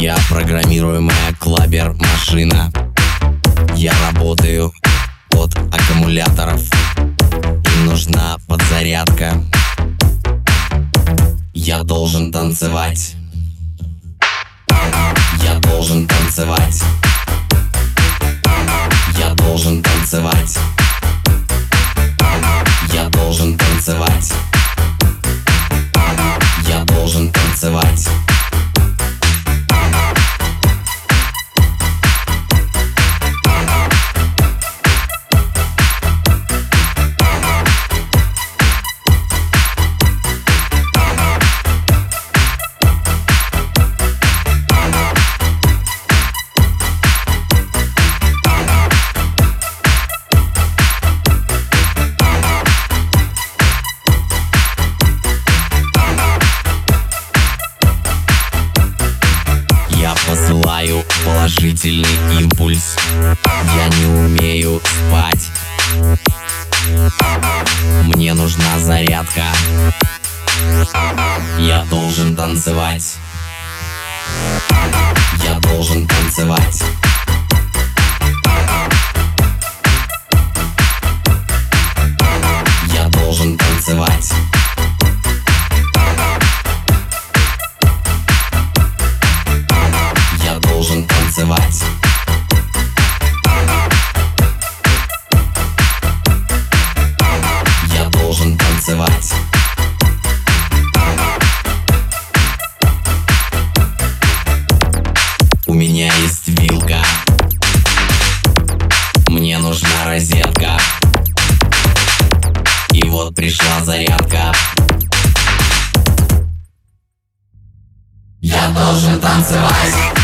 Я программируемая клабер-машина. Я работаю от аккумуляторов. Им нужна подзарядка. Я должен танцевать. Я должен танцевать. Я должен танцевать. Я должен танцевать. Я должен танцевать. Я посылаю положительный импульс. Я не умею спать. Мне нужна зарядка. Я должен танцевать. Я должен танцевать. Я должен танцевать. Я должен танцевать. Я должен танцевать. У меня есть вилка. Мне нужна розетка. И вот пришла зарядка. Я должен танцевать.